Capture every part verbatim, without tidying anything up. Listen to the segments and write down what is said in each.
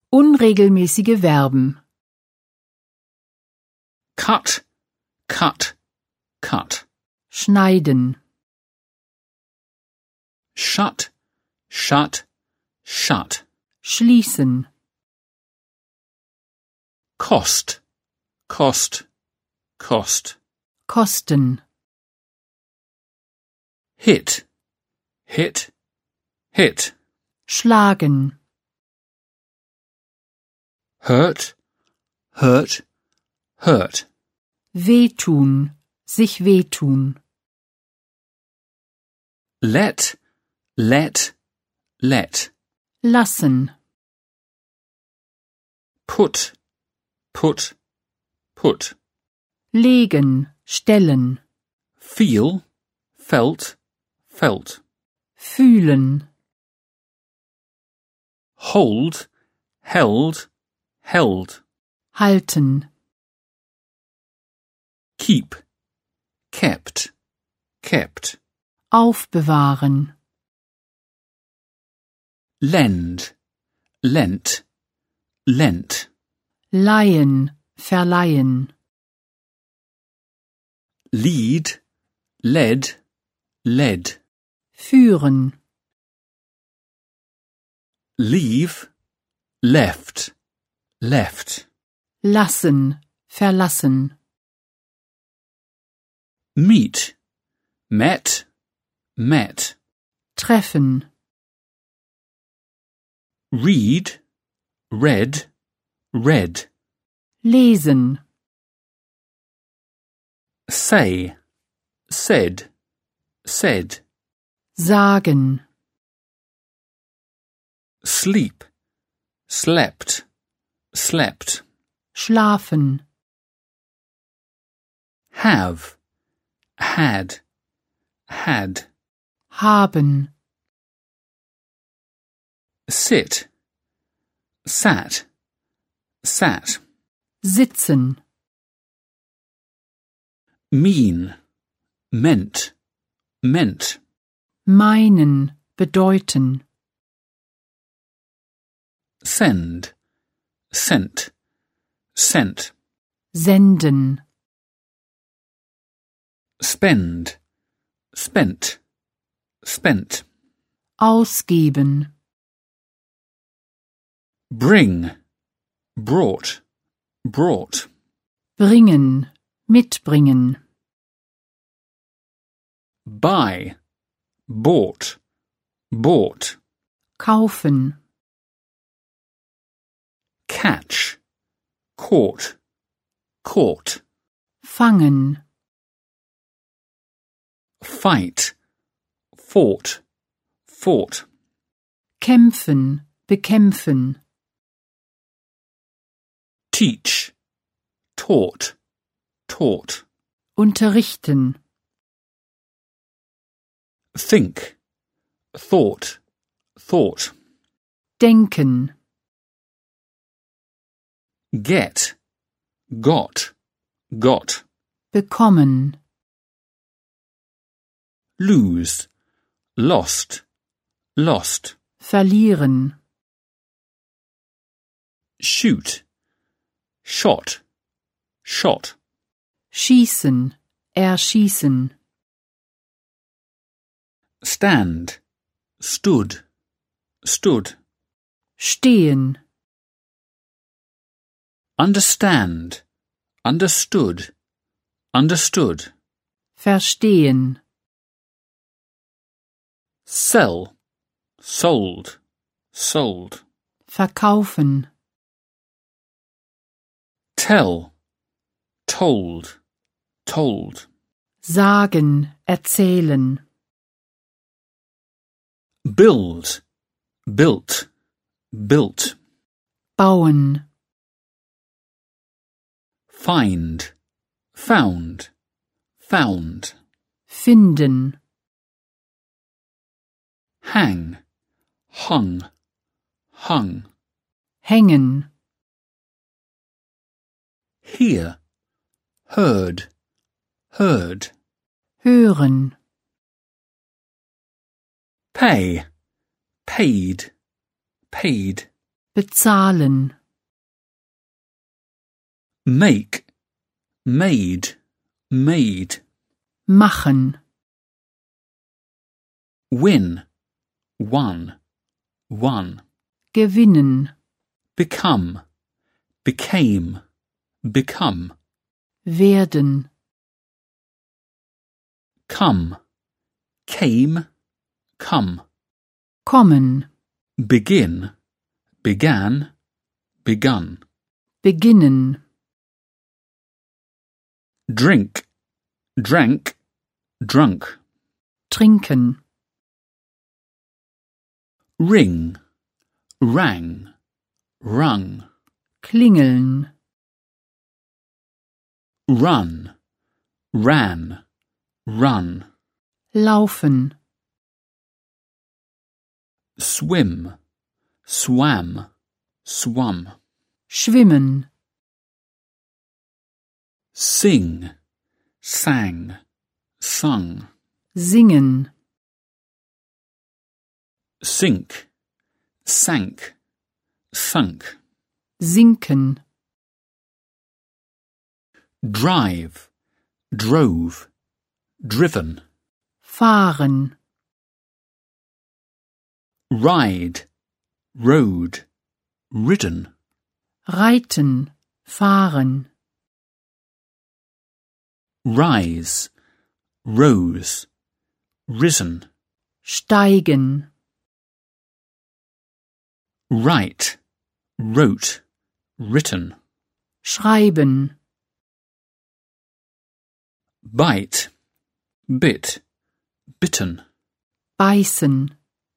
Unregelmäßige Verben. Cut, cut, cut. Schneiden. Shut, shut, shut. Schließen. Cost, cost, cost. Kosten. Hit, hit, hit. Schlagen. Hurt, hurt, hurt. Wehtun. Sich wehtun. Let, let, let. Lassen. Put, put, put. Legen. Stellen. Feel, felt, felt. Fühlen. Hold, held, held. Halten. Keep, kept, kept. Aufbewahren. Lend, lent, lent. Leihen. Verleihen. Lead, led, led. Führen. Leave, left, left. Lassen. Verlassen. Meet, met, met. Treffen. Read, read, read. Lesen. Say, said, said. Sagen. Sleep, slept, slept. Schlafen. Have, had, had. Haben. Sit, sat, sat. Sitzen. Mean, meant, meant. Meinen. Bedeuten. Send, sent, sent. Senden. Spend, spent, spent. Ausgeben. Bring, brought, brought. Bringen. Mitbringen. Buy, bought, bought. Kaufen. Catch, caught, caught. Fangen. Fight, fought, fought. Kämpfen. Bekämpfen. Teach, taught, taught. Unterrichten. Think, thought, thought. Denken. Get, got, got. Bekommen. Lose, lost, lost. Verlieren. Shoot, shot, shot. Schießen. Erschießen. Stand, stood, stood. Stehen. Understand, understood, understood. Verstehen. Sell, sold, sold. Verkaufen. Tell, told, told. Sagen. Erzählen. Build, built, built. Bauen. Find, found, found. Finden. Hang, hung, hung. Hängen. Hear, heard, heard. Hören. Pay, paid, paid. bezahlen, make, made, made. machen, Win, won, won. gewinnen, Become, became, become. werden, Come, came, come. kommen, Begin, began, begun. beginnen, Drink, drank, drunk. trinken, Ring, rang, rung. klingeln, Run, ran, run. laufen, Swim, swam, swum. schwimmen, Sing, sang, sung. singen, Sink, sank, sunk. sinken, Drive, drove, driven. fahren, Ride, rode, ridden. reiten, fahren, Rise, rose, risen. steigen, Write, wrote, written. schreiben, Bite, bit, bitten. beißen,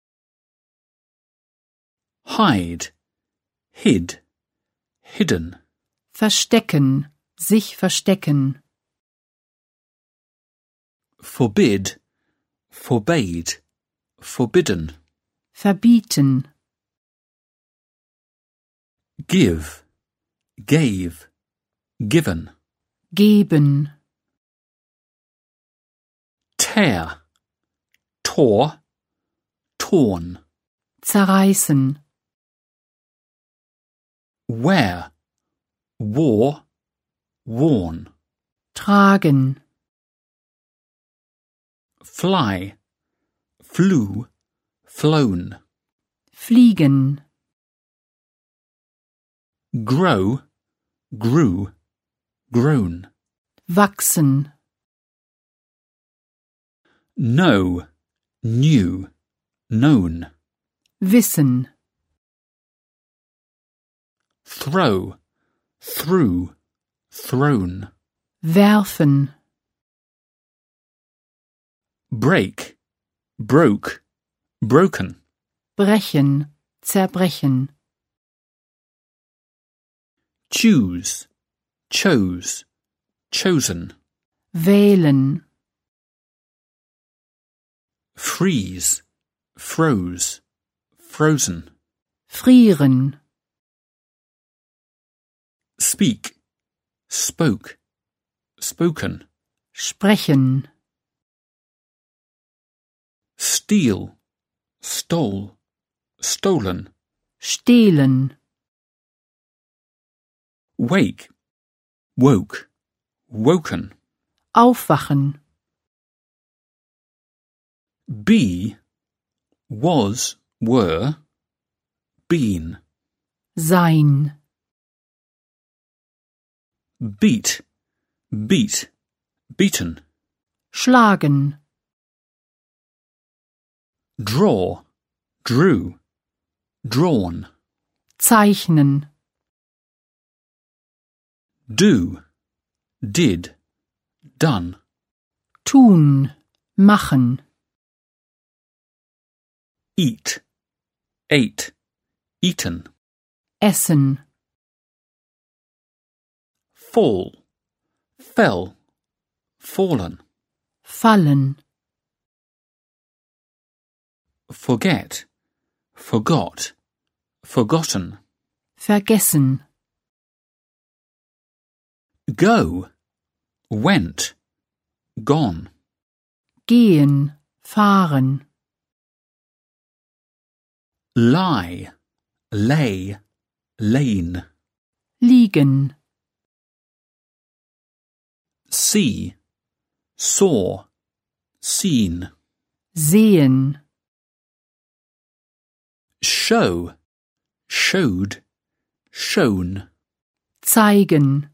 Hide, hid, hidden. verstecken, sich verstecken, Forbid, forbade, forbidden. verbieten, Give, gave, given. geben, Tear, tore, torn. zerreißen, Wear, wore, worn. tragen, Fly, flew, flown. fliegen, Grow, grew, grown. wachsen, Know, knew, known. wissen, Throw, threw, thrown. werfen, Break, broke, broken. brechen, zerbrechen, Choose, chose, chosen. wählen, Freeze, froze, frozen. frieren, Speak, spoke, spoken. sprechen, Steal, stole, stolen. stehlen, Wake, woke, woken. aufwachen, Be, was, were, been. sein, Beat, beat, beaten. schlagen, Draw, drew, drawn. zeichnen, Do, did, done. tun, machen, Eat, ate, eaten. essen, Fall, fell, fallen. fallen, Forget, forgot, forgotten. vergessen, Go, went, gone. gehen, fahren, Lie, lay, lain, liegen, see, saw, seen, sehen, show, showed, shown, zeigen,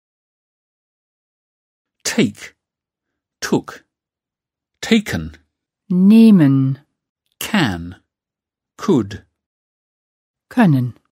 take, took, taken, nehmen, can, could, können.